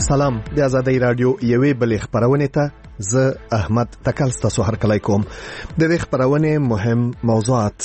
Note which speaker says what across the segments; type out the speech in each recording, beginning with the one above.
Speaker 1: سلام د آزادۍ رادیو یوې بلې خبرونه ته زه احمد تکل ستاسو هرکلی کوم. د دې خبرونه مهم موضوعات: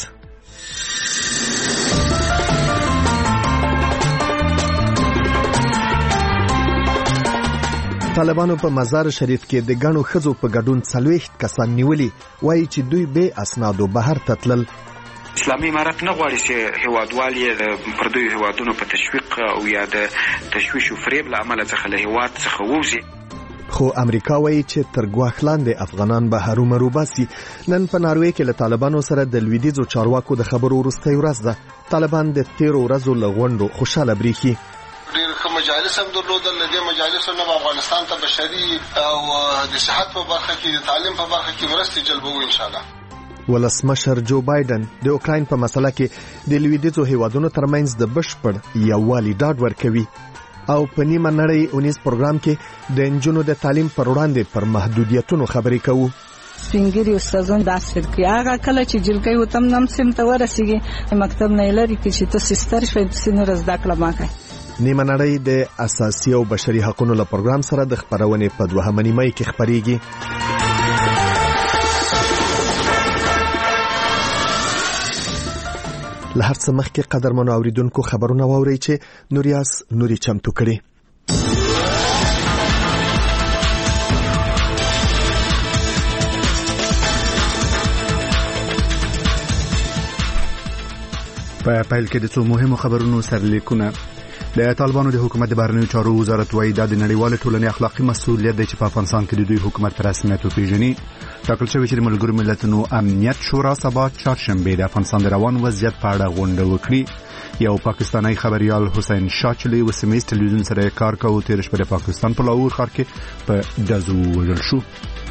Speaker 1: طالبانو په مزار شریف کې د ګڼو ښځو په ګډون 40 کسان نیولي، وایي چې دوی به اسنادو بهر ته تلل.
Speaker 2: اسلامي امارت نه غواړي چې هیوادوال یې د پردیو هیوادونو په تشویق او یا د تشویش او فریب له امله څخه له هیواد څخه ووځي.
Speaker 1: خو امریکا وایي چې تر ګواښ لاندې افغانان به هرومرو باسي. نن په ناروې کې له طالبانو سره د لویدیځو چارواکو د خبرو وروستۍ ورځ ده. طالبان د 13 ورځو له غونډو خوشاله بریښي.
Speaker 3: ډېر ښه مجالس هم درلودل. له دې مجالسو نه افغانستان ته بشري او د صحت په برخه کې، د تعلیم په برخه کې مرستې جلبوي ان شاء الله.
Speaker 1: ولسمشر جو بایدن د اوکراین په مسله کې د لویدیځو هیوادونو ترمنځ د بشپړ یووالي ډاډ ورکوي. او په نیمه نړۍ اونیز پروګرام کې د انجونو د تعلیم پر وړاندې پر محدودیتونو خبرې کوو.
Speaker 4: سپینګری استادان داسې کوي هغه کله چې جلګي وتم نم سم ته ورسیږي مکتب نه لري چې ته سستر شوي سینور زده کړه ماکه.
Speaker 1: نیمه نړۍ د اساسي او بشري حقوقو له پروګرام سره د خبرونې په 2 نیمه کې خبريږي. له هر څه مخکې قدرمنو اوریدونکو خبرونه واورئ چې نوریاس نوري چمتو کړي.
Speaker 5: په پیل کې د څو مهمو خبرونو سرلیکونه. د طالبانو د حکومت د بهرنیو چارو وزارت وایي دا د نړیوال ټولنې اخلاقی مسؤلیت دی چې په افغانستان کې د دوی حکومت پر رسمیت وپیژني. ټاکل شوی چې د ملګرو ملتونو امنیت شورا سبا چهارشنبه د افغانستان د روان وضعیت په اړه غونډه وکړي. یو پاکستانی خبريال حسین شاچلی وسمیز ټلویزیون سره کار کوي. تیر شپه د پاکستان په لاهور ښار کې په دزو وژل شو.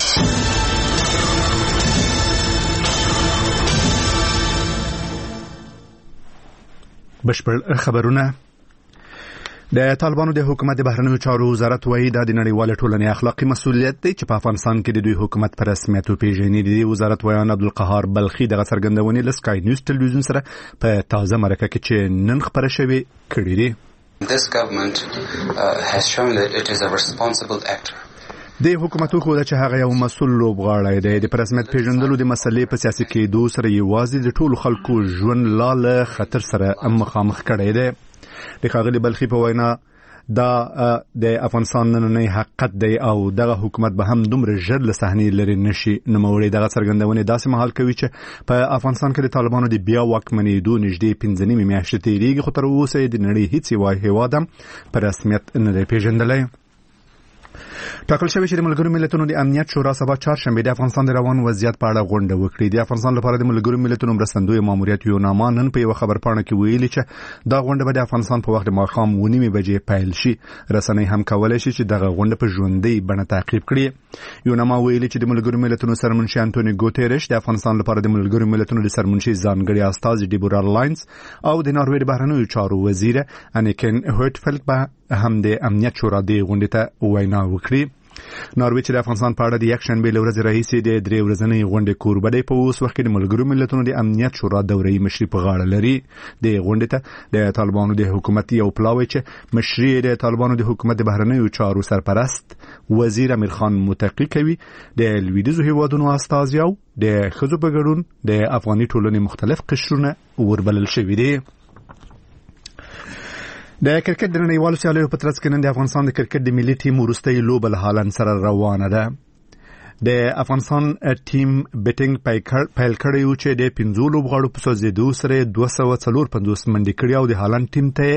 Speaker 5: بشپړ خبرونه. د طالبانو د حکومت د بهرنیو چارو وزارت وایي دا د نړیوال ټولنې اخلاقی مسؤلیت دی چې په افغانستان کې د دوی حکومت پر رسمیت وپیژني. د وزارت ویان عبدالقهار بلخي د څرګندونې له سکای نیوز ټلویزیون سره په تازه مرکه کې چې نن خبره شوې کړې دي.
Speaker 6: This government has shown that it is a responsible actor.
Speaker 5: د حکومت خو د چې هغه یو مسؤل لوبغاړی دی. د رسمیت پیژندلو د مسلې په سیاسي کېدو سره یوازې د ټولو خلکو ژوند لاله خطر سره مخامخ کړی دی. د ښاغلي بلخي په وینا دا د افغانستان نننی حقیقت دی او دغه حکومت به هم دومره ژر له صحنې لري نشي نوموړي. دغه څرګندونه داسې مهال کوي چې په افغانستان کې د طالبانو د بیا واکمنېدو نږدې 15 میاشتې تیریږي، خو تر اوسه د نړۍ هیڅ یو هیواد هم په رسمیت نه دی پیژندلی. ټاکل شوی چې د ملګرو ملتونو د امنیت شورا سبا چهارشنبه د افغانستان د روان وضعیت په اړه غونډه وکړي. د افغانستان لپاره د ملګرو ملتونو مرستندوی ماموریت یوناما نن په یو خبرپاڼه کې ویلي چې دا غونډه به د افغانستان په وخت د ماښام 9:30 بجې پیل شي. رسنۍ هم کولای شي چې دغه غونډه په ژوندۍ بڼه تعقیب کړي. یوناما ویلي چې د ملګرو ملتونو سرمنشي انټونی ګوتيرش د افغانستان لپاره د ملګرو ملتونو د سرمنشي ځانګړي استاذ ډیبورا لاینز او د ناروې د بهرنیو چارو وزیر انیکن هوټفلک به هم د امنیت شورا د غونډې ته وینا وکړي. ناروې چې د افغانستان په اړه د یک شنبه له ورځې راهیسې د 3 ورځنۍ غونډې کوربه دی. په اوس وخت کې د ملګرو ملتونو د امنیت شورا دورې مشري په غاړه لري. د غونډې ته د طالبانو د حکومت یو پلاوی چې مشري د طالبانو د حکومت د بهرنیو چارو سرپرست وزیر امیر خان متقی کوي. د لویدیځو هیوادونو استازي او د ښځو په ګډون د افغاني ټولنې مختلف قشرونه وربلل شوي دي. د کرکټ د نړیوالو سیالیو په ترڅ کې نن د افغانستان د کرکټ د ملي ټیم وروستۍ لوبه له هالند سره روانه ده. د افغانستان ټیم بیټینګ پیل کړی و چې د 15 لوبغاړو په سوځېدو سره 254 منډې کړې او د هالند ټیم ته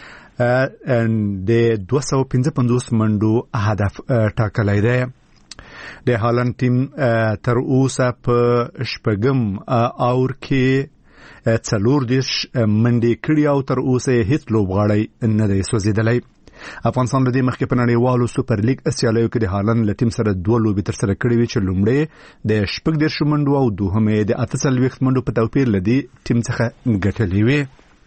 Speaker 5: د 255 منډو هدف ټاکلی دی. د هالند ټیم تر اوسه په شپږم اور کې 40 منډې کړې او تر اوسه هیڅ لوبغاړی نه دی سوځېدلی. افغانستان د دې مخکې په نړیوالو سوپر لیګ سیالیو کې د هالند له ټیم سره 2 لوبې تر سره کړې وې چې لومړی د 14 منډو او دوهمې د 48 منډو په توپیر له دې ټیم څخه ګټلې وې.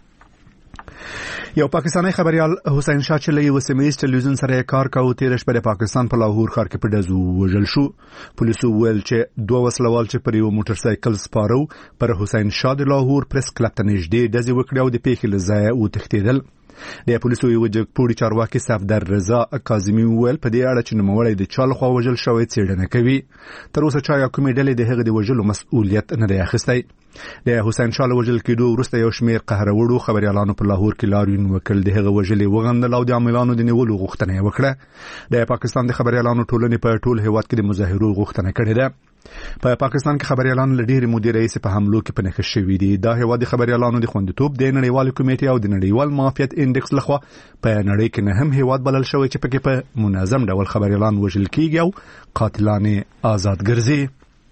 Speaker 5: یو پاکستانی خبريال حسین شاچلی وسمیز ټلویزیون سره کار کوي. تیر شپه د پاکستان په لاهور ښار کې په دزو وژل شو. پولیسو ویل چې 2 وسلوال چې پر یو موټر سایکل سپارو پر حسین شاه د لاهور پریس کلب ته نږدې دزې وکړې او د پیښې له ځایه وتښتېدل. د پولیسو یو جګپوړي چارواکي صفدر رضا کاظمي وویل په دې اړه چې نوموړی د چا لخوا وژل شوی څېړنه کوي. تر اوسه چا یا کومې ډلې د هغه د وژلو مسؤلیت نه دی اخیستی. د حسین شاه له وژل کېدو وروسته یو شمېر قهروړو خبریالانو په لاهور کې لاریون وکړ. د هغه وژلې وغندل او د عاملانو د نیولو غوښتنه یې وکړه. د پاکستان د خبریالانو ټولنې په ټول هیواد کې د مظاهرو غوښتنه کړې ده. په پاکستان کې خبریالان له ډېرې مودې راهیسې په حملو کې په نښه شوي دي. دا هیواد د خبریالانو د خوندیتوب د نړیوالې کمیټې او د نړیوال معافیت انډکس لخوا په نړۍ کې نه هم هیواد بلل شوی چې پکې په منظم ډول خبریالان وژل کیږي او قاتلان آزاد ګرځي.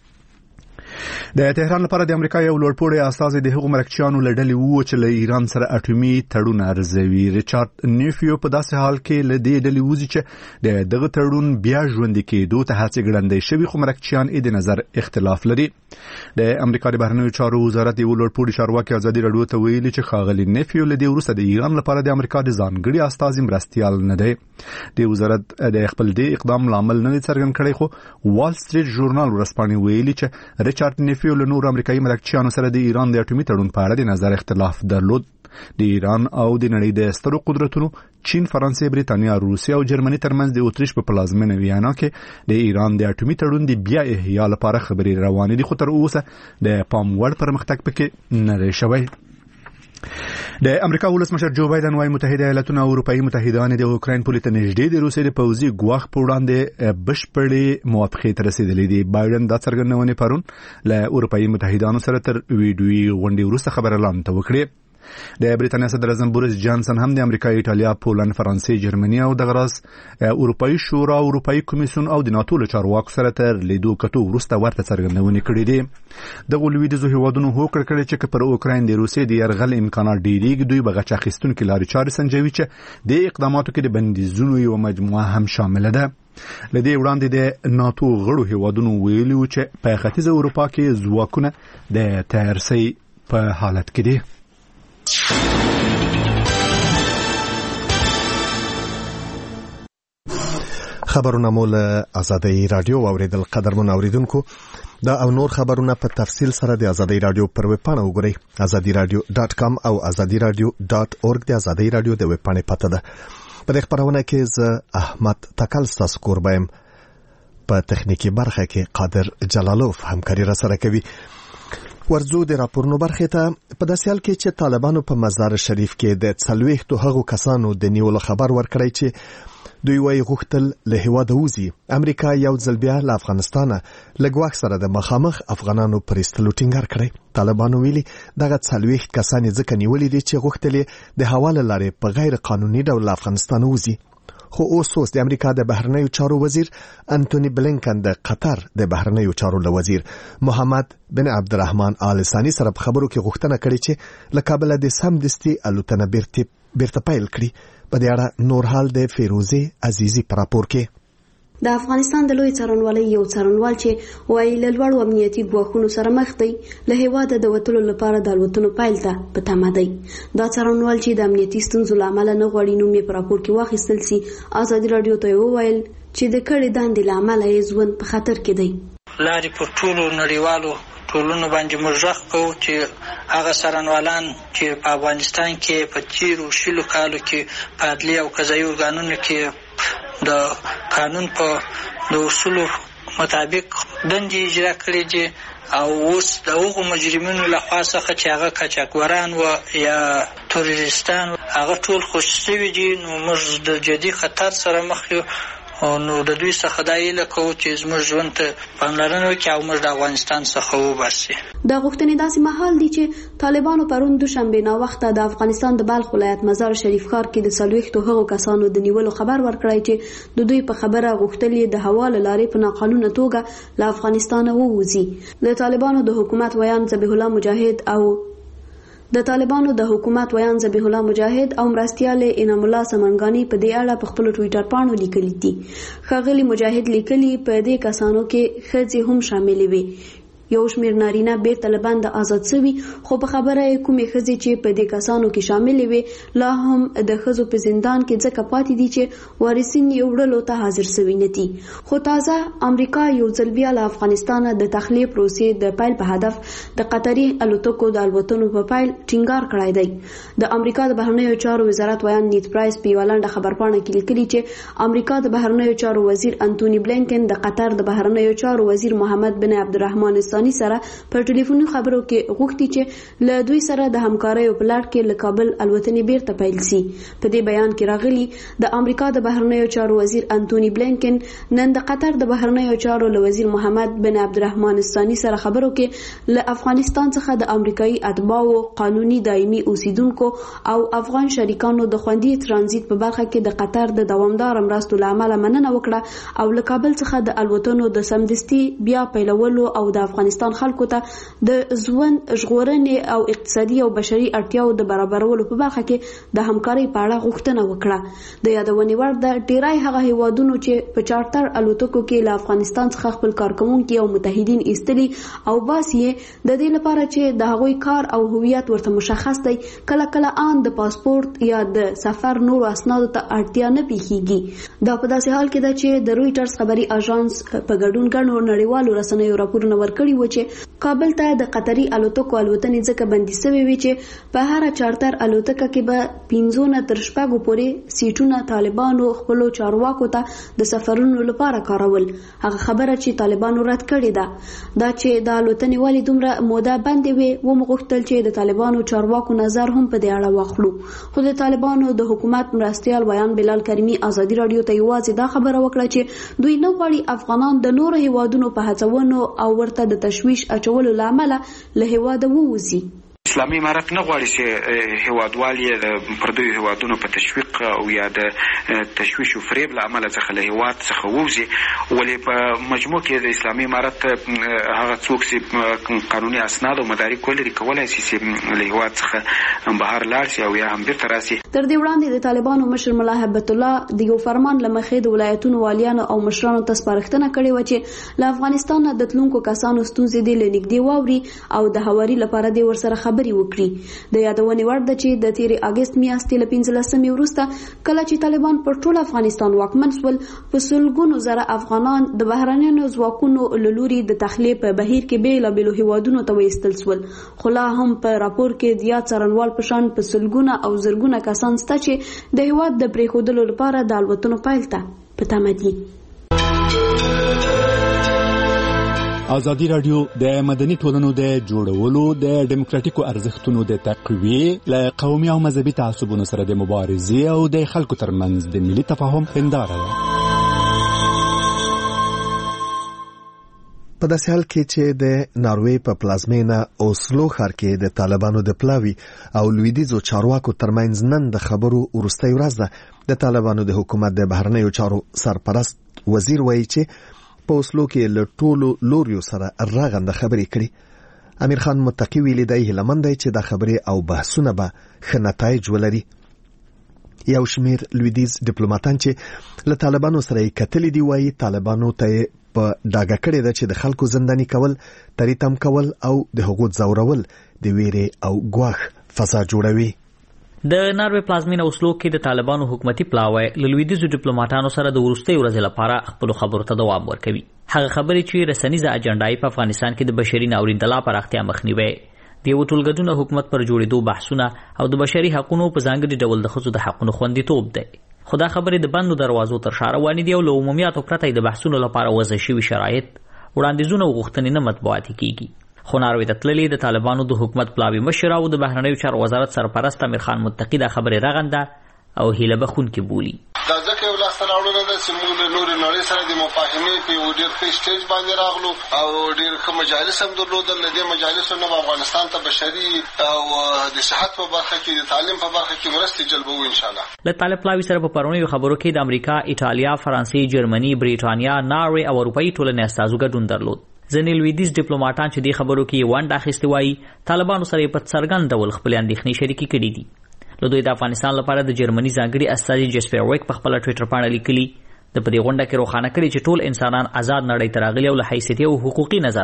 Speaker 5: د تهران لپاره د امریکا یو لوړپوړی استازی د هغو مرکچیانو له ډلې وو چې له ایران سره اټومي تړون ارزوي. ریچارډ نیفیو په داسې حال کې له دې ډلې وځي چې د دغه تړون بیا ژوندي کېدو ته هڅې ګړندۍ شوي، خو مرکچیان یې د نظر اختلاف لري. د امریکا د بهرنیو چارو وزارت یو لوړپوړي چارواکي ازادي راډیو ته ویلي چې ښاغلي نیفیو له دې وروسته د ایران لپاره د امریکا د ځانګړي استازي مرستیال نه دی. د وزارت د خپل دې اقدام لامل نه څرګند کړی، خو وال سټریټ ژورنال ورځپاڼې ویلي چې ریچارډ نیفیو له نور امریکایي مرکچیانو سره د ایران د اټومي تړون په اړه د نظر اختلاف درلود. د ایران او د نړۍ د سترو قدرتونو چین، فرانسې، بریتانیا، روسیه او جرمني ترمنځ د اتریش په پلازمینه ویانا کې د ایران د اټومي تړون د بیا احیا لپاره خبرې روانې دي، خو تر اوسه د پام وړ پرمختګ پکې نه دی شوی. د امریکا ولسمشر جو بایدن وايي متحده ایالاتونه او اروپאי متحدان د اوکراین پولې ته نږدې د روسیې د پوځي ګواښ په وړاندې بشپړې موافقې ته رسیدلې دي. بایدن دا څرګندونه پرون له اروپאי متحدانو سره تر ویډیوي غونډې وروسته خبريالانو ته وکړه. د بریتانیا صدر اعظم بوریس جانسن هم د امریکا، ایټالیا، پولند، فرانسې، جرمني او د غراس اروپאי شورا، اروپאי کمیسیون او د ناتو له چارواکو سره تر لیدو کتو وروسته ورته څرګندونه کړې دي. د لویدیځو هیوادونو هوکړه کړې چې پر اوکراین د روسیې د یرغل امکانات ډېریږي، دوی بغچ اخیستونکو لارې چارې سنجوي چې د اقداماتو کې د بندیزونو یو مجموعه هم شامل ده. لدې وړاندې د ناتو غړو هیوادونو ویلي چې په ختیځ اروپا کې ځواکونه د تیارسۍ په حالت کې دي.
Speaker 1: خبرونه مول آزادۍ رادیو اوریدل. قدرمن اوریدونکو، دا او نور خبرونه په تفصیل سره د آزادۍ رادیو پر ویب پاڼه وګورئ. azadiradio.com او azadiradio.org د آزادۍ رادیو د ویب پاڼې پته ده. په دې خبرونه کې زه احمد تکل ستاسو کوربایم، په تخنیکی برخه کې قادر جلالوف همکاري را سره کوي. ورځو د راپورونو برخه ته په داسې حال کې چې طالبانو په مزار شریف کې د 40 هغو کسانو د نیولو خبر ورکړی چې دوی وايي غوښتل له هیواده وځي. امریکا یو ځل بیا له افغانستانه له ګواښ سره د مخامخ افغانانو پر ایستلو ټینګار کړی. طالبانو ویلي دغه 40 کسان ځکه نیولې دي چې غوښتل د حواله لارې په غیر قانوني ډول افغانستان وځي. خو اوس د امریکا د بهرنیو چارو وزیر انټونی بلینکن د قطر د بهرنیو چارو له وزیر محمد بن عبدالرحمن آل ثانی سره په خبرو کې غوښتنه کړې چې له کابل د سمدستي الوتنه بیرته پیل کړي. په دې اړه نور حال د فیروزه عزیزی پر راپور کې.
Speaker 7: د افغانستان د لوی څارنوالۍ یو څارنوال چې وايي له لوړو امنیتي ګواښونو سره مخ دی، له هیواده د وتلو لپاره د الوتنو پیل ته په تمه دی. دا څارنوال چې د امنیتي ستونزو له امله نه غواړي نوم یې په راپور کې واخیستل سي، ازادي راډیو ته وویل چې د کړې دندې له امله یې ژوند په خطر کې دی.
Speaker 8: لارې پر ټولو نړیوالو ټولنو باندې موږ غږ کوو چې هغه څارنوالان چې په افغانستان کې په تیرو 20 کالو کې په عدلي او قضایي ارګانونو کې د قانون په د اصولو مطابق دندې اجرا کړې دي، او اوس د هغو مجرمینو لخوا څخه چې هغه قاچاقبران و یا تروریستان هغه ټول خوشي شوي دي، نو موږ د جدي خطر سره مخ یو. نو د دوی څخه دا هیله کوو چې زموږ ژوند ته پاملرنه وکړي او موږ د افغانستان څخه وباسي.
Speaker 7: دا غوښتنې داسې مهال دي چې طالبانو پرون دوشنبه ناوخته د افغانستان د بلخ ولایت مزار شریف ښار کې د 40 هغو کسانو د نیولو خبر ورکړی چې د دوی په خبره غوښتل د حواله لارې په ناقانونه توګه له افغانستان ووځي. د طالبانو د حکومت ویان ذبیح الله مجاهد او مرستیال انعام الله سمنګانی په دې اړه په خپل ټوئیټر باندې لیکلي دي. ښاغلي مجاهد لیکلي په دې کسانو کې ښځې هم شاملې وي یو شمیر نارینه بیرته له بنده آزاد شوي، خو په خبره یې کومې ښځې چې په دې کسانو کې شاملې وې لا هم د ښځو په زندان کې ځکه پاتې دي چې وارثین یې وړلو ته حاضر شوي نه دي. خو تازه امریکا یو ځل بیا له افغانستانه د تخلیې پروسې د پیل په هدف د قطري الوتکو د الوتنو په پیل ټینګار کړی دی. د امریکا د بهرنیو چارو وزارت ویان نیت پرایس په یوه لنډه خبرپاڼه کې لیکلي چې امریکا د بهرنیو چارو وزیر انټونی بلینکن د قطر د بهرنیو چارو وزیر محمد بن عبدالرحمن الثاني سره په ټلیفوني خبرو کې غوښتي چې له دوی سره د همکارۍ په لړ کې له کابل الوتنې بیرته پیل شي. په دې بیان کې راغلي د امریکا د بهرنیو چارو وزیر انټونی بلینکن نن د قطر د بهرنیو چارو له وزیر محمد بن عبدالرحمن الثاني سره خبرو کې له افغانستان څخه د امریکایي اتباعو قانوني دایمي اوسیدونکو او افغان شریکانو د خوندي ترانزیت په برخه کې د قطر د دوامدار مرستو له امله مننه وکړه او له کابل څخه د الوتنو د سمدستي بیا پیلولو او د افغانستان خلکو ته د ژوند ژغورنې او اقتصادي او بشري اړتیاو د برابرولو په برخه کې د همکارۍ په اړه غوښتنه وکړه. د یادونې وړ ده ډیری هغه هیوادونو چې په چارټر الوتکو کې له افغانستان څخه خپل کارکوونکي او متحدین ایستلي او باسي د دې لپاره چې د هغوی کار او هویت ورته مشخص دی، کله کله ان د پاسپورت یا د سفر نور اسنادو ته اړتیا نه پیښیږي. دا په داسې حال کې ده چې د رويټرز خبري اژانس په ګډون ګڼو نړیوالو رسنیو راپورونه ورکړي و چې کابل ته د قطري الوتکو الوتنې ځکه بندي شوې وي چې په هر چارټر الوتکه کې به 15 تر 6 پورې سیټونه طالبانو خپل چارواکو ته د سفرونو لپاره کارول. هغه خبره چې طالبانو رد کړې ده دا چې د الوتنې والی دومره موده بندي وي و مغوښتل چې د طالبانو چارواکو نظر هم په دې اړه واخلو. خو د طالبانو د حکومت مرستيال ویان بلال کریمی ازادي رادیو ته یوازې دا خبره وکړه چې دوی نه غواړي افغانان د نورو هیوادونو په هڅونو او ورته د تشویش اچولو لامل له هیواده ووځي.
Speaker 2: اسلامي امارت نه غواړي چې هیوادوال یې د پردیو هیوادونو په تشویق او یا د تشویش او فریب له امله څخه له هیواد څخه ووځي، ولې په مجموع کې د اسلامي امارت هغه څوک چې قانوني اسناد او مدارک ولري کولای شي چې له هیواد څخه بهر لاړ شي او یا هم بیرته راشي.
Speaker 7: تر دې وړاندې د طالبانو مشر ملا هبت الله د یو فرمان لمخې د ولایتونو والیانو او مشرانو ته سپارښتنه کړې و چې له افغانستان د تلونکو کسانو ستونزې د لنګدي واوري او د هواري لپاره د ورسره خبري وکړي. د یادونې وړ ده چې د تیرې اگست میاشتې له 15 وروسته کله چې طالبان پر ټول افغانستان واکمن شول، په سلګونو زره افغانان د بهرنیو ځواکونو له لوري د تخلیې په بهیر کې بیلابېلو هیوادونو ته وایستل شول. خو لا هم په راپور کې د یاد څارنوال په شان په سلګونه او زرګونه کسان شته چې د هیواد د پریښودلو لپاره د الوتنو پیل ته په تمه دي.
Speaker 5: ازادي رادیو د مدني ټولنو د جوړولو د ډیموکراتیکو ارزښتونو د تقویه له قومي او مذهبي تعصبونو سره د مبارزې او د خلکو ترمنځ د ملي تفاهم هنداره ده.
Speaker 1: په داسې حال کې چې د ناروې په پلازمینه اوسلو ښار کې د طالبانو د پلاوي او لویدیځو چارواکو ترمنځ نن د خبرو وروستۍ ورځ ده. د طالبانو د حکومت د بهرنیو چارو سرپرست وزیر وایي چې په اوسلو کې له ټولو لوریو سره راغنده خبرې کړي. امیر خان متقی ویلي دی هیلمن دی چې دا خبرې او بحثونه به ښه نتایج ولري. یو شمیر لویدیځ ډیپلوماټان چې له طالبانو سره یې کتلي دي وایي طالبانو ته په ډاګه کړې ده چې د خلکو زنداني کول، تریتم کول او د حقوق ځورول د ویرې او ګواښ فضا جوړوي.
Speaker 9: د ناروې پلازمینه اوسلو کې د طالبانو حکومتي پلاوی له لویدیځو ډیپلوماټانو سره د وروستۍ ورځې لپاره خپل خبرو ته دوام ورکوي. هغه خبرې چې رسنیزه اجنډا په افغانستان کې د بشري ناورین د لا پراختیا مخنیوي، د یو ټولګډون حکومت پر جوړېدو بحثونه او د بشري حقوقو په ځانګړي ډول د ښځو د حقوقو خوندیتوب دی. خو دا خبرې د بندو دروازو تر شا روانې دي او له عمومیاتو پرته د بحثونو لپاره وضع شوي شرایط، وړاندیزونه او غوښتنې نه مطبوعاتي کیږي. خو ناروې ته تللې د طالبانو د حکومت پلاوي مشر او د بهرنیو چارو وزارت سرپرست امیر خان متقی دا خبرې رغنده او هیله بخونکې بولي.
Speaker 3: دا ځکه یو لاسته راوړنه ده چې موږ له نورې نړۍ سره د مفاهمې په یو ډېر ښه سټیج باندې راغلو او ډېر ښه مجالس هم درلودل. له دې مجالسو نه افغانستان ته بشري او د صحت په برخه کې، د تعلیم په برخه کې مرستې جلبوو انشاءالله.
Speaker 9: له طالب پلاوي سره په پرونیو خبرو کې د امریکا، ایټالیا، فرانسې، جرمني، بریټانیا، ناروې او اروپایي ټولنې استازو ګډون درلود. ځینې لویدیځ ډیپلوماټان چې دې خبرو کې ونډه اخیستې وایي طالبانو سره په څرګند ډول خپل اندېښنې شریکې کړي دي. له دوی د افغانستان لپاره د جرمني ځانګړي استازي جسپر ویک په خپل ټویټر باندې لیکلي د په دې غونډه کې روښانه کړي چې ټول انسانان آزاد نړۍ ته راغلي او له حیثیتي او حقوقي نظره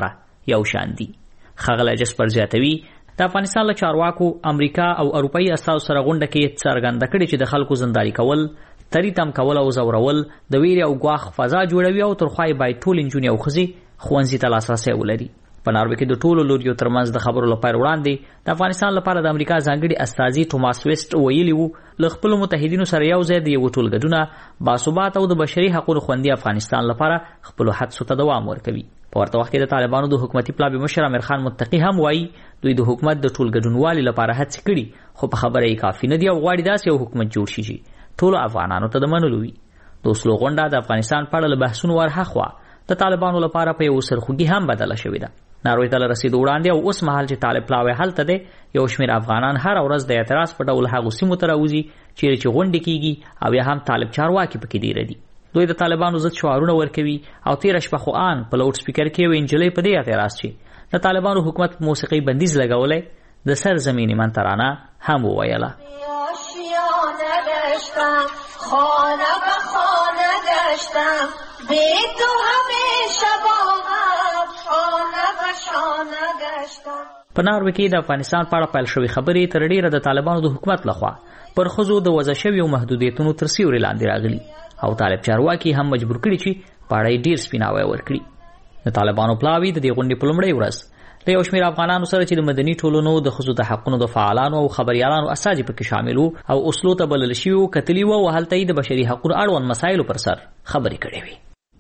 Speaker 9: یو شان دي. ښاغلی جسپر زیاتوي د افغانستان له چارواکو امریکا او اروپایي استازو سره غونډه کې څرګنده کړې چې د خلکو زنداني کول، تری تم کول او زورول د ویرې او ګواښ فضا جوړوي او ترخوای باید ټول نجونې او ښځې ښوونځي ته لاسرسی ولري. په ناروې کې د ټولو لوریو ترمنځ د خبرو لپاره وړاندې د افغانستان لپاره د امریکا ځانګړي استازي ټوماس ویسټ ویلي وو له خپلو متحدینو سره یو ځای د یو ټولګډونه باثبات او د بشري حقوقو خوندي افغانستان لپاره خپلو هڅو ته دوام ورکوي. په ورته وخت کې د طالبانو د حکومتي پلاوي مشر امیر خان متقي هم وایي دوی د حکومت د ټولګډونوالي لپاره هڅې کړي خو په خبره یې کافي نه دي او غواړي داسې یو حکومت جوړ شي چې ټولو افغانانو ته د منلو وي. د اوسلو غونډه د افغانستان په اړه له بحثونو ورهاخوا د طالبانو لپاره په یو سرخوږي هم بدله شوې ده. ناروې ته رسیدو وړاندې او اوس مهال چې طالب پلاوی هلته دی یو شمېر افغانان هر ورځ د اعتراض په ډول هغو سیمو ته راوځي چیرې چې غونډې کیږي او یا هم طالب چارواکي پکې ډېره دي. دوی د طالبانو ضد شعارونه ورکوي او تېره شپه خو ان په لاوډ سپیکر کې یوې نجلۍ په دې اعتراض چې د طالبانو حکومت په موسیقۍ بندیز لګولی د سرزمینی من ترانه هم وویله. په ناروې کې د افغانستان په اړه پیل شوې خبرې تر ډیره د طالبانو د حکومت لخوا پر ښځو د وضع شویو محدودیتونو تر سیوري لاندې راغلي او طالب چارواکي هم مجبور کړي چې په اړه یې ډیر سپیناوی ورکړي. د طالبانو پلاوي د دې غونډې په لومړۍ ورځ له یو شمېر افغانانو سره چې د مدني ټولنو د ښځو د حقونو د فعالانو او خبریالانو استازي پکې شامل وو او اوسلو ته بلل شوي وو کتلي وو او هلته یې د بشري حقونو اړوند مسایلو پر سر خبرې کړې وې.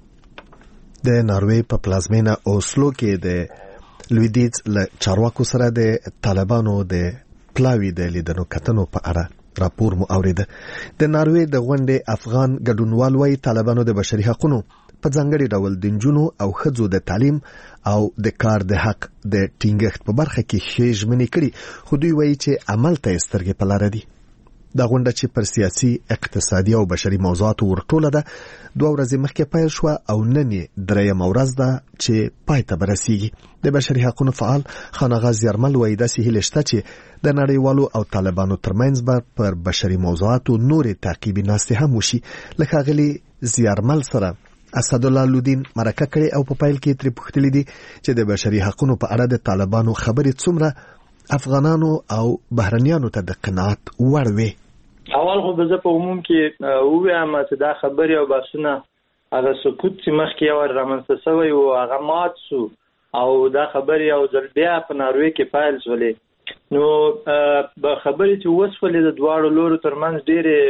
Speaker 1: د ناروې په پلازمینه اوسلو کې د لویدیځ له چارواکو سره د طالبانو د پلاوي د لیدنو کتنو په اړه راپور مو اورېده. د ناروې د غونډې افغان ګډونوال وايي طالبانو د بشري حقونو په ځانګړي ډول د نجونو او ښځو د تعلیم او د کار د حق د ټینګښت په برخه کې ښې ژمنې کړي خو دوی وایي چې عمل ته یې سترګې په لاره دي. دا غونډه چې پر سیاسي، اقتصادي او بشري موضوعاتو ورټوله ده 2 ورځې مخکې پیل شوه او نن یې 3م ورځ ده چې پای ته برسیږي. د بشري حقونو فعال خان آغا زیارمل وایي داسې هیله شته چې د نړیوالو او طالبانو ترمنځ به پر بشري موضوعاتو نورې تعقیبي ناستې هم وشي. له ښاغلي زیارمل سره اسدالله لودین مرکه کړې او په پیل کې ترې پوښتلي دي چې د بشري حقونو په اړه د طالبانو خبرې څومره افغانانو او بهرنیانو ته د قناعت وړ وي.
Speaker 10: اول خو به زه په عموم کې ووایم چې دا خبرې او بحثونه هغه سکوت چې مخکې یو رامنځته شوی و هغه مات شو او دا خبرې یو ځل بیا په ناروې کې پیل شولې. نو به خبرې چې وشولې د دواړو لورو ترمنځ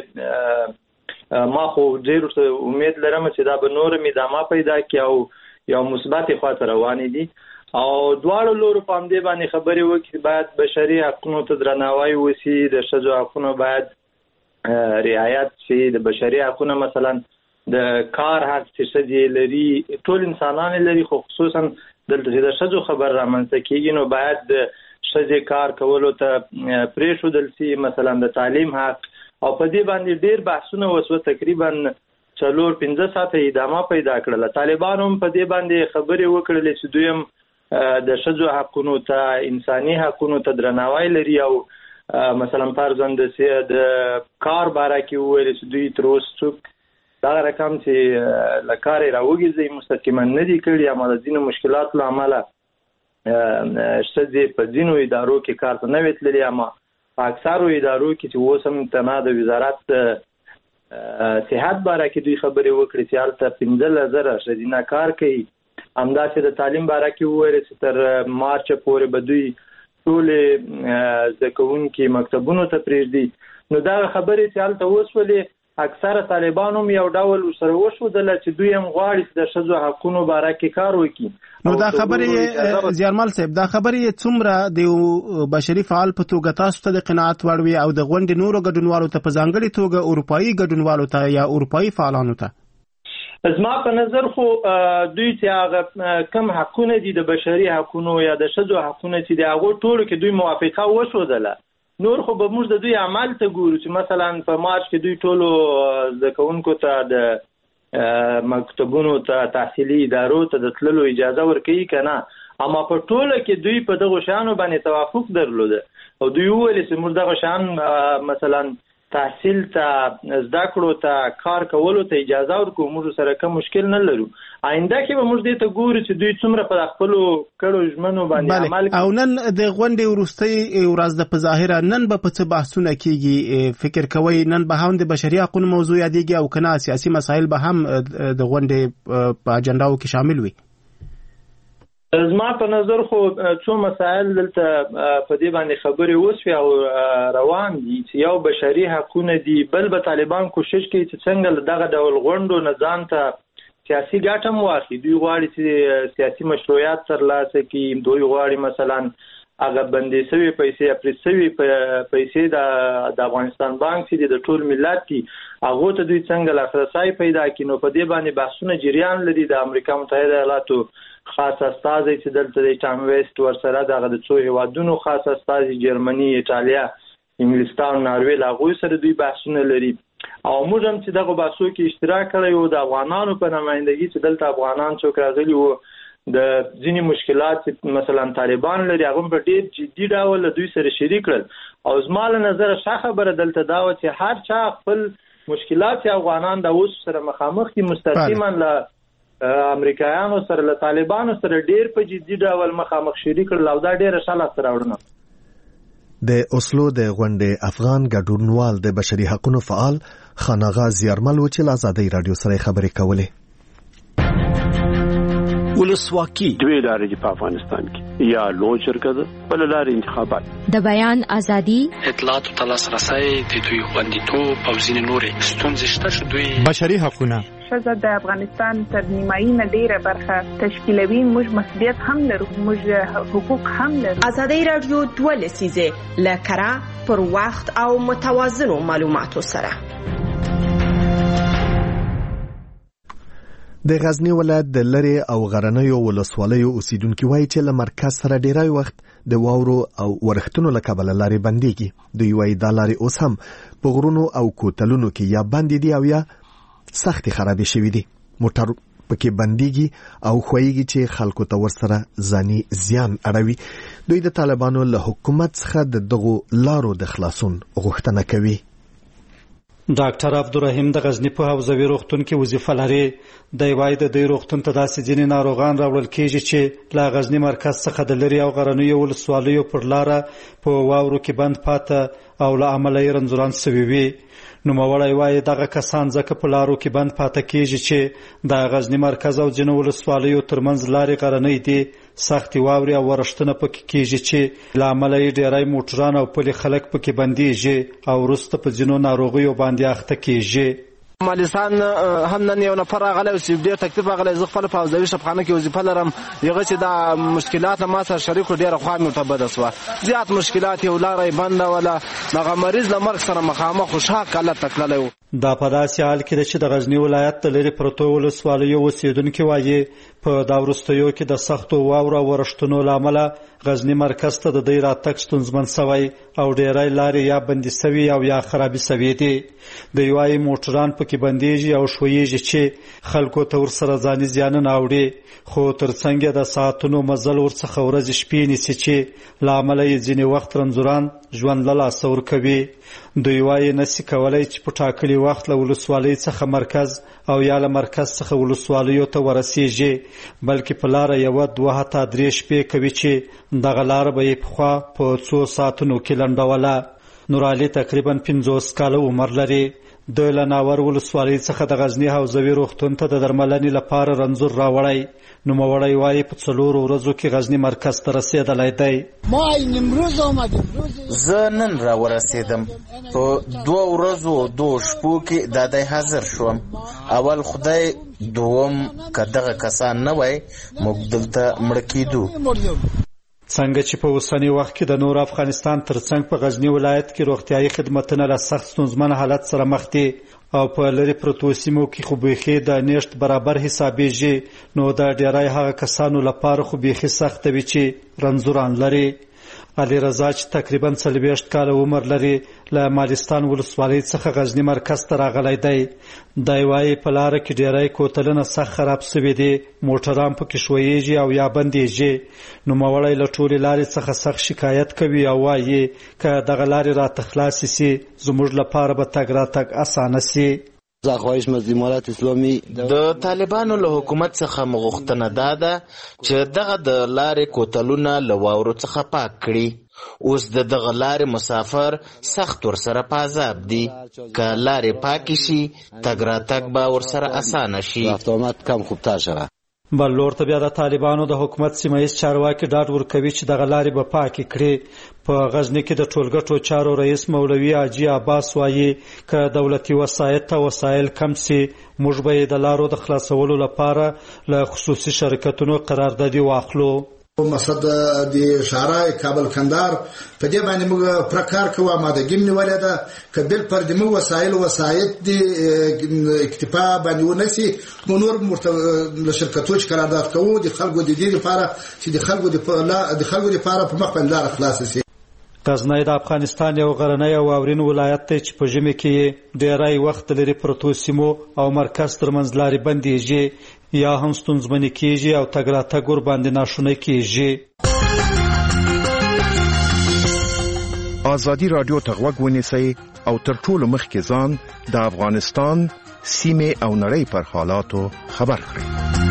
Speaker 10: ډېرې ما خو ډېر امید لرم چې دا به نور ادامه پیدا کړي او یو مثبت خواته روانې دي او دواړو لورو په همدې باندې خبرې وکړي باید بشري حقونو ته درناوی وشي، د ښځو حقونه باید رعایت شي، د بشري حقونه مثلا د کار حق چې ښځې لري ټول انسانان لري خو خصوصا دلته چې د ښځو خبر رامنځته کېږي نو باید د ښځې کار کولو ته پرېښودل شي، مثلا د تعلیم حق او په دې باندې ډېر بحثونه وشوه. تقریبا 4-5 ساعته ادامه پیدا کړله. طالبانو هم په دې باندې خبرې وکړلې چې دوی هم د ښځو حقونو ته، انساني حقونو ته درناوی لري او مثلا فرضاً د کار باره کې وویل چې دوی تر اوسه څوک دغه رقم چې له کاره یې راوګرځوي مستقیما نه دي کړي اما د ځینو مشکلاتو له امله ښځې په ځینو ادارو کې کار ته نه وې تللې اما په اکثرو ادارو کې چې اوس هم تنها د وزارت صحت باره کې دوی خبرې وکړې چې هلته 15,000 ښځینه کار کوي. همداسې د تعلیم باره کې وویل چې تر مارچه پورې به دوی ټولې زده کوونکي مکتبونو ته پرېږدي. نو دغه خبرې چې هلته وشولې اکثره طالبان هم یو ډول سره وښودله چې دوی هم غواړي چې د ښځو حقونو باره کې کار وکړي.
Speaker 11: نو دا خبرې زیارمل صاحب دا خبرې څومره د بشري فعال په توګه تاسو ته د قناعت وړ وي او د غونډې نورو ګډونوالو ته په ځانګړې توګه اروپایي ګډونوالو ته یا اروپایي فعالانو ته؟
Speaker 10: زما په نظر خو دوی چې هغه کم حقونه دي د بشري حقونو یا د ښځو حقونه چې د هغو ټولو کې دوی موافقه وښودله. نور خو به موږ د دوی عمل ته ګورو چې مثلا په مارچ کې دوی ټولو زده کوونکو ته د مکتبونو ته تحصیلي ادارو ته د تللو اجازه ورکوي که نه، اما په ټوله کې دوی په دغو شیانو باندې توافق درلوده او دوی وویل چې موږ دغه شیان مثلا تحصیل ته زده کړو ته کار کولو ته اجازه ورکړو موږ سره کوم مشکل نه لرو. آینده کې به موږ دې ته ګورو چې دوی څومره په خپلو کړو ژمنو باندې عمل کوي.
Speaker 11: او نن د غونډې وروستۍ ورځ ده په ظاهره نن به په څه بحثونه کیږي فکر کوئ؟ نن به هم د بشري حقوقو موضوع یادېږي او کنه سیاسي مسایل به هم د غونډې په اجنډاو کې شامل وي؟
Speaker 10: زما په نظر خو څو مسایل دلته په دې باندې خبرې وشوي او روان دي چې یو بشري حقوقونه دي، بل به طالبان کوشش کوي چې څنګه دغه ډول غونډو نه ځان ته سیاسي ګټه هم واخلي. دوی غواړي چې سیاسي مشروعیت ترلاسه کړي، دوی غواړي مثلا هغه بندي شوی پیسې اپریسوي پیسې د افغانستان بانک چې د ټول ملت دي هغه ته دوی څنګه لاسرسي پیدا کړي. نو په دې باندې بحثونه جریان لري. د امریکا متحده ایالاتو خاص استازی چې دلته د ټام ویسټ ورسره دغه د څو هیوادونو خاص استازي جرمني، ایټالیا، انګلستان، ناروې لاغوي سره دوی بحثونه لري. او موږ هم چې دغه بحثو کې اشتراک کړی وو د افغانانو په نمائندګي چې دلته افغانان څوک راغلي وو د ځینې مشکلات چې مثلا طالبان لري هغه په ډېر جدي ډول دوی سره شریک کړل. او زما له نظره ښه خبره دلته دا و چې هر چا خپل مشکلات افغانان د اوس سره مخامخ دي مستقیما له امریکایانو سره له طالبانو سره ډېر په جدي ډول مخامخ شریک کړل او دا ډېره ښه لاسته راوړنه.
Speaker 1: د اوسلو د غونډې افغان ګډونوال د بشري حقوقو فعال خاناغا زیارمل و چې له آزادۍ رادیو سره خبرې کولې.
Speaker 12: ولسواکي دوی لارې په افغانستان کې یا لوی شرکت بل لارې انتخابات
Speaker 13: د بیان ازادي
Speaker 14: اطلاعات او لاسرسي د دوی خوندیتوب او ځینې نورې ستونزې شته چې دوی
Speaker 15: بشري حقوقونه
Speaker 16: ښځه د افغانستان تر نیمایي نه ډیره برخه تشکیلوي. موږ مسؤلیت هم لرو، موږ حقوق هم لرو.
Speaker 17: آزادۍ رادیو 2 لسیزه لکره پر وخت او متوازنو معلوماتو سره.
Speaker 1: د غزنی ولایت د لری او غرنیو ولسوالیو اوسیدونکو وایي چې له مرکز سره ډیری وخت د واورو او ورښتونو له کبله لارې بنديږي. دوی وایي دا لارې اوس هم په غرونو او کوتلونو کې یا بندي دي او یا سختي خرابې شوې دي. موټر پکې بنديږي او خوېږي چې خلکو ته ورسره ځاني زیان اړوي. دوی د طالبانو له حکومت څخه دغه لارو د خلاصون غوښتنه کوي.
Speaker 18: ډاکټر عبدالرحیم د غزنی په حوزوي روغتون کې وظیفه لري. د وای د دې روغتون ته داسې ځینې ناروغان راوړل کېږي چې له غزنی مرکز څخه د لری او غرنیو ولسوالیو پر لار په واورو کې بند پاته او له عمله یې رنځوران شوي وي. نو موړی وای دغه کسان ځکه په لارو کې بند پاته کېږي چې د غزنی مرکز او ځینو ولسوالیو ترمنځ لارې غرنۍ دي، سختي واوري او ورښتونه پکې کېږي چې له عمله یې ډېری موټران او پلي خلک پکې بندېږي او وروسته په ځینو ناروغیو باندې اخته کېږي.
Speaker 19: مالستان هم نن یو نفر راغلی او چې ډېر تکلیف راغلی. زه خپل په حوزوي شفاخانه کې وظیفه لرم. هغه چې دا مشکلات ما سره شریک کړو ډېره خوا مې ورته بده شوه. زیات مشکلات یو لاره یې بنده وله دغه مریض له مرګ سره مخامخ خوشحاق حالت ته تللی و.
Speaker 18: دا په داسې حال کې ده چې د غزنی ولایت د لرې پرتو ولسوالیو اوسېدونکي وایي په دا وروستیو کې د سختو واورو او ورښتونو له امله غزنی مرکز ته د دوی راتګ ستونزمن شوی او ډېری لارې یا بندي شوي او یا خرابې شوي دي. دوی وایي موټران پکې بندېږي او ښویېږي چې خلکو ته ورسره ځاني زیانونه اوړي، خو ترڅنګ یې د ساعتونو مزل ورڅخه ورځې شپې نیسي چې له امله یې ځینې وخت رنځوران ژوند له لاسه ورکوي. دوی وایي نشي کولی چې په ټاکلي وخت له ولسوالۍ څخه مرکز او یا له مرکز څخه ولسوالیو ته ورسیږي، بلکې په لاره یوه 2 حتی 3 شپې کوي چې دغه لاره به یې پخوا په 2 ساعتونو کې لنډوله. نورعلي تقریبا 50 کاله عمر لري. د لناور ولسوالۍ څخه د غزنی حوزوي روغتون ته د درملنې لپاره رنځور راوړی. نو موړی وایي په 4 ورځو کې غزنی مرکز ته رسېدلی دی.
Speaker 20: ما امروز آمدیم.
Speaker 21: زه نن را ورسېدم. په 2 ورځو 2 شپو کې دا دی حاضر شوم. اول خدای دوم که دغه کسان نه وای موږ دلته مړه کېدو.
Speaker 18: څنګه چې په اوسنی وخت کې د نور افغانستان ترڅنګ په غزنی ولایت کې روغتیايي خدماتونه له سخت ستونزمن حالت سره مخ دي او په لرې پرتو سیمو کې خو بیخي د نشت برابر حسابېږي، نو د ډېری هغه کسانو لپاره خو بیخي سخته وي چې رنځوران لري. علي رضا چې تقریبا 40 کال عمر لري له مالستان ولسوالۍ څخه غزنی مرکز ته راغلی دی. دی وايي په لاره کې ډیری کوتلونه سخت خراب شوي دي، موټران پکې ښویېږي او یا بندېږي. نوموړی له ټولې لارې څخه سخت شکایت کوي او وايي که دغه لارې راته خلاصې سي زموږ لپاره به تګ راتګ اسانه سي.
Speaker 21: د طالبانو له حکومت څخه مغوښتنه دا ده چې دغه د لارې کوتلونه له واورو څخه پاک کړي. اوس دغه لارې مسافر سخت ورسره په عذاب دي. که لارې پاکې شي تګ راتګ به ورسره اسانه شي.
Speaker 18: بل لور ته بیا د طالبانو د حکومت سیمهیز چارواکي ډاډ ورکوي چې دغه لارې به پاکې کړي. په غزنی کې د ټولګټو چارو رئیس مولوي حاجي عباس وايي که دولتي وسایل کم سي موږ به د لارو د خلاصولو لپاره له خصوصي شرکتونو قراردادي واخلو.
Speaker 13: مسد د شارع کابل کندهار په دې باندې موږ پرکار کوو آمادګي نیولې ده که بل پر دمو وسایل د اکتفا باندې ونسي نو نور له شرکتونو چې قرارداد کوو د خلکو د دې لپاره چې د خلکو لپاره په مخ باندې لار خلاص شي.
Speaker 18: غزنی د افغانستان یو غرنی او واورین ولایت دی چې په ژمي کې ډیری وخت لري پروتو سیمو او مرکز ترمنځ لارې بندېږي یا هم ستونزمنې کېږي او تګ راتګ ورباندې ناشونی کېږي.
Speaker 15: ازادي راډیو ته غوږ ونیسئ او تر ټولو مخکې ځان د افغانستان سیمې او نړۍ پر حالاتو خبر کړئ.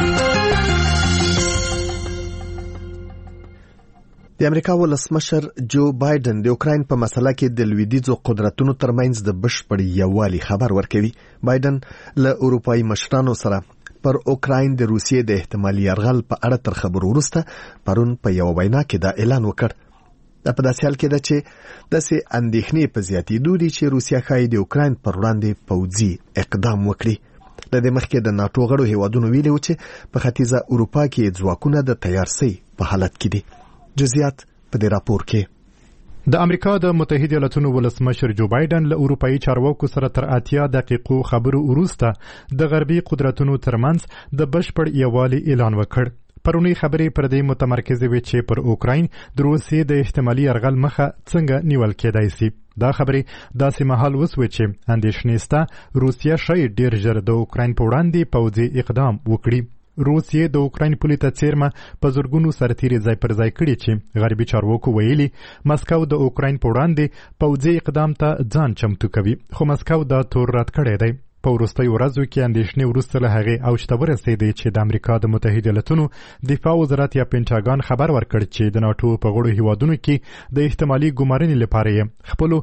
Speaker 1: د امریکا ولسمشر جو بایدن د اوکراین په مسله کې د لویدیځو قدرتونو ترمنځ د بشپړ یووالي خبر ورکوي. بایدن له اروپایي مشرانو سره پر اوکراین د روسیې د احتمالي یرغل په اړه تر خبرو وروسته پرون په یو وینا کې دا اعلان وکړ. په داسې حال کې ده چې داسې اندېښنې په زیاتېدو دي چې روسیه ښایي د اوکراین پر وړاندې پوځي اقدام وکړي. له دې مخکې د ناټو غړو هیوادونو ویلي و چې په ختیځه اروپا کې ځواکونه د تیارسۍ په حالت کې دي. جزئیات په دې راپور کې.
Speaker 5: د امریکا د متحده ایالاتونو ولسمشر جو بایدن له اروپایي چارواکو سره تر 80 دقیقو خبرو وروسته د غربي قدرتونو ترمنځ د بشپړ یووالي اعلان وکړ. پرونی خبرې پر دې متمرکزه وي چې پر اوکراین د روسیې د احتمالي یرغل مخه څنګه نیول کېدای شي. دا خبرې داسې مهال وسوي چې اندېښنې شته روسیه شاید ډېر ژر د اوکراین په وړاندې پوځي اقدام وکړي. روسیې د اوکراین پولې ته څیرمه په زرګونو سرتیري ځای پر ځای کړي چې غربي چارواکو ویلي مسکو د اوکراین په وړاندې پوځي اقدام ته ځان چمتو کوي، خو مسکو دا تور رد کړی دی. په وروستیو ورځو کې اندېښنې وروسته له هغې اوج ته ورسېدې چې د امریکا د متحده ایالاتونو دفاع وزارت یا پینټاګان خبر ورکړ چې د ناټو په غړو هیوادونو کې د احتمالي ګمارنې لپاره یې خپلو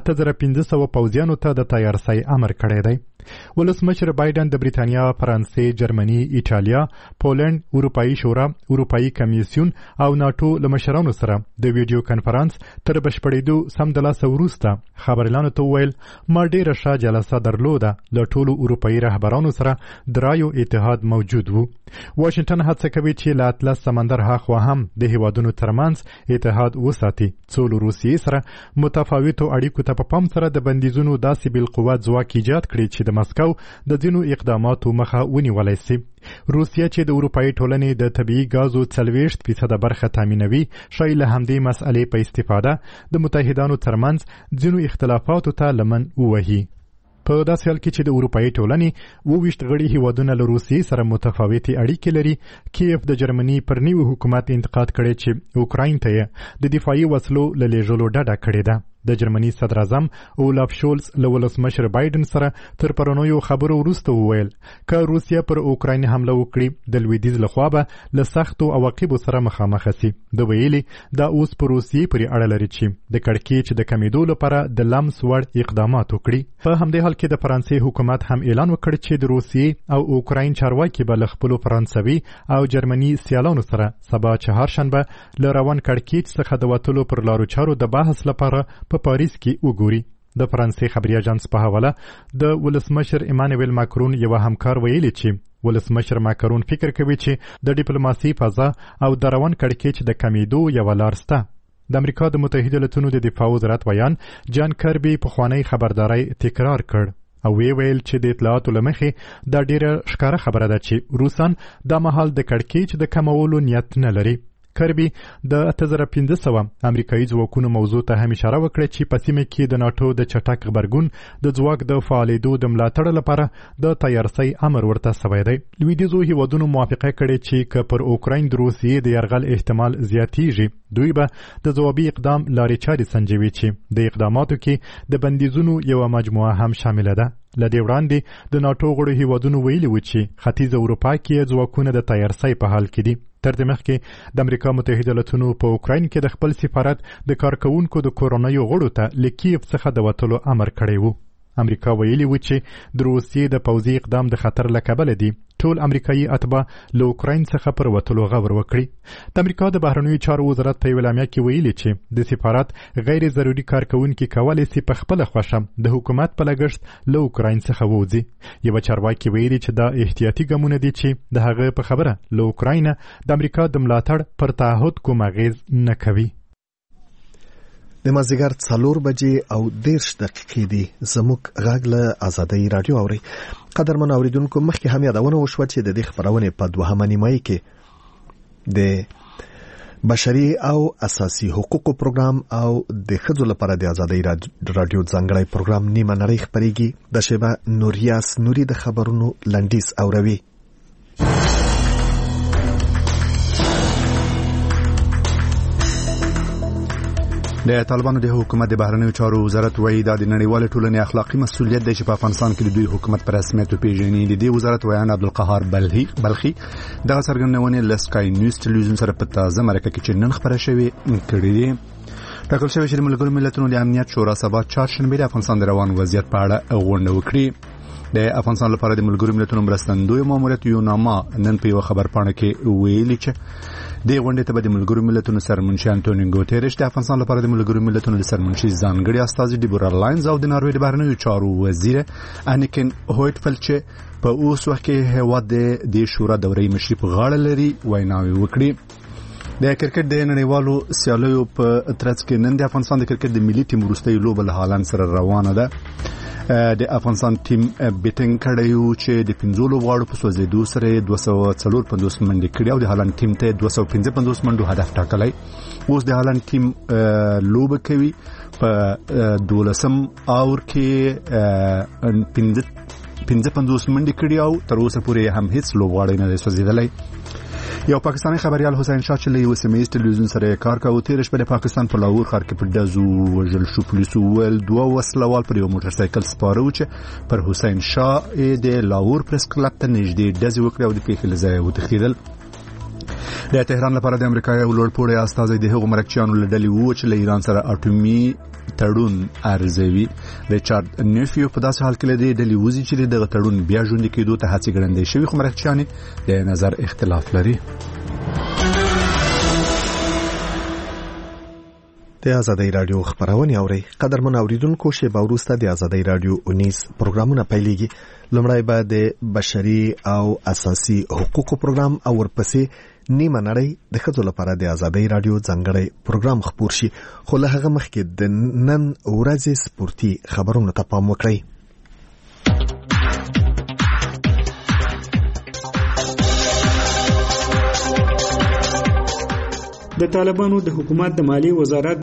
Speaker 5: 8500 پوځیانو ته د تیارسۍ امر کړی دی. ولسمشر بایدن د بریتانیا، فرانسې، جرمني، ایټالیا، پولند، اروپایي شورا، اروپایي کمیسیون او ناټو له مشرانو سره د ویډیو کانفرنس تر بشپړېدو سمدلاسه وروسته خبريالانو ته وویل ما ډېره ښه جلسه درلوده. له ټولو اروپایي رهبرانو سره د رایو اتحاد موجود و. واشنگټن هڅه کوي چې له اطلس سمندر هاخوا هم د هیوادونو ترمنځ اتحاد وساتي څو له روسیې سره متفاوتو اړیکو ته په پام سره د بندیزونو داسې بالقوه ځواک ایجاد کړي چې د مسکو د ځینو اقداماتو مخه ونیولی سي. روسیه چې د اروپایي ټولنې د طبیعي ګازو 40% برخه تامینوي شاید له همدې مسئلې په استفاده د متحدانو ترمنځ ځینو اختلافاتو ته لمن ووهي. په داسې حال کې چې د اروپایي ټولنې 22 غړي هیوادونه له روسیې سره متفاوتې اړیکې لري، کیف د جرمني پر نیو حکومت انتقاد کړی چې اوکراین ته د دفاعي وسلو له لیږلو ډډه کړې ده. د جرمني صدر اعظم اولاف شولز له ولسمشر بایدن سره تر پرونیو خبرو وروسته وویل که روسیه پر اوکراین حمله وکړي د لویدیځ لخوا به له سختو عواقبو سره مخامخ شي. د ویلي دا اوس پر روسیې پورې اړه لري چې د کړکېچ د کمیدو لپاره د لمس وړ اقدامات وکړي. په همدې حال کې د فرانسې حکومت هم اعلان وکړ چې د روسیې او اوکراین چارواکي به له خپلو فرانسوي او جرمني سیالانو سره سبا چهارشنبه له روان کړکېچ څخه د وتلو پر لارو چارو د بحث لپاره په پاریس کې وګوري. د فرانسې خبري اژانس په حواله د ولسمشر ایمانوئل ماکرون یو همکار ویلي چې ولسمشر ماکرون فکر کوي چې د ډیپلوماسي فضا او د روان کړکېچ د کمیدو یو لار شته. د امریکا د متحده ایالاتونو د دفاع وزارت ویان جان کربي پخوانی خبرداري تکرار کړ او ویل چې د اطلاعاتو لمخې دا ډیره ښکاره خبره ده چې روسان د مهال د کړکېچ د کمولو نیت نه لري. کربي د 2015 امریکایي ځواکونو موضوع ته هم اشاره وکړه چې په سیمه کې د ناتو د چټک غبرګون د ځواک د فعالېدو د ملاتړ لپاره د تیارسۍ امر ورته سوی دی. لویدیځو هیوادونو موافقه کړې چې که پر اوکراین د روسیې د یرغل احتمال زیاتیږي دوی به د ځوابي اقدام لارې چارې سنجوي چې د اقداماتو کې د بندیزونو یوه مجموعه هم شامله ده. لدې وړاندې د ناتو غړو هیوادونو ویلي و چې ختیځ اروپا کې ځواکونه د تیارسۍ په حال کې دي. تر دې مخکې د امریکا متحده ایالاتونو په اوکراین کې د خپل سفارت د کارکونکو د کورونیو غړو ته له کیف څخه د وتلو امر کړی و. امریکا ویلي و چې د روسیې د پوځي اقدام د خطر له کبله دي ټول امریکایي اتباع له اوکراین څخه پر وتلو غور وکړي. د امریکا د بهرنیو چارو وزارت په یوه اعلامیه کې ویلي چې د سفارت غیر ضروري کارکونکي کولی سي په خپله خوښه د حکومت په لګښت له اوکراین څخه ووځي. یوه چارواکي ویلي چې دا احتیاطي ګامونه دي چې د هغه په خبره له اوکراین د امریکا د ملاتړ پر تعهد کوم اغیز نه کوي.
Speaker 1: د مازدیګر 4 بجې او 10 دقیقې دي. زموږ غږ له آزادۍ رادیو اوري. قدرمن اوریدونکو مخکې هم یادونه وشوه چې د دې خبرونې په دوهمه نیمایي کې د بشري او اساسي حقوقو پروګرام او د ښځو لپاره د آزادۍ رادیو ځانګړی پروګرام نیمه نړۍ خپرېږي. د شیبه نوریاس نوري د خبرونو لنډیز اوروي.
Speaker 5: د طالبانو د حکومت د بهرنیو چارو وزارت وایي دا د نړیوالې ټولنې اخلاقی مسؤلیت دی چې په افغانستان کې د دوی حکومت په رسمیت وپیژني. د دې وزارت ویان عبدالقهار بلخي دغه څرګندونې له سکای نیوز ټلویزیون سره په تازه مرکه کې چې نن خبره شوې کړې دي. ټاکل شوی چې د ملګرو ملتونو د امنیت شورا سبا چهارشنبه د افغانستان د روان وضعیت په اړه غونډه وکړي. د افغانستان لپاره د ملګرو ملتونو مرستندوی ماموریت یوناما نن په یو خبرپاڼه کې ویلي چې د غونډې ته د ملګرو ملتونو سرمنشي انټونیو ګوتریش د افغانستان لپاره د ملګرو ملتونو د سرمنشي ځانګړي استازي ډیبورا لاینز او د ناروې د بهرنیو چارو وزیر انیکن هویټفل چې په اوس وخت کې هیواد د شورا دورې مشري په غاړه لري ویناوي وکړي. د کرکټ د نړیوالو سیالیو په ترڅ کې نن د افغانستان د کرکټ د ملي ټیم وروستۍ لوبه له هالند سره روانه ده. د افغانستان ټیم بیټینګ کړی چې د 15 لوبغاړو په سوځېدو سره 254 منډې کړې او د هالند ټیم ته 255 منډو هدف ټاکلی. اوس د هالند ټیم لوبه کوي په 12م اور کې 55 منډې کړې او تر اوسه پورې هم هیڅ لوبغاړی نه دی سوځېدلی. یو پاکستاني خبريال حسین شاه چې له یو سیمه‌ایز ټلویزیون سره کار کاوه تیر شپه د پاکستان په لاهور ښار کې په ډزو وژل شو. پولیسو ول 2 وسلوال پر یو موټر سایکل سپاره و چې پر حسین شاه د لاهور پریس کلب ته نږدې ډزې وکړې او د پیښې له ځایه وتښتېدل. د تهران لپاره د امریکا یو لوړپوړی استازی د هغو مرکچیانو له ډلې وو چې له ایران سره اټومي تړون ارزوي. ریچارډ نیفیو په داسې حال کې لدی ډلې وزي چې دغه تړون بیا ژوندۍ کېدو ته هڅې ګړندې شوي خو مرکچیان د نظر اختلاف لري.
Speaker 1: د آزادۍ رادیو خبرونه اوري. قدرمن اوریدونکو شیبه وروسته د آزادۍ رادیو 19 پروګرامونه پیلېږي. لومړی به د بشري او اساسي حقوقو پروګرام او ورپسې نیمه نړۍ د ښځو لپاره د آزادۍ رادیو ځانګړی پروګرام خپور شي. خو له هغه مخکې د نن ورځې سپورتي خبرونو ته پام وکړئ.
Speaker 4: د طالبانو د حکومت د مالی وزارت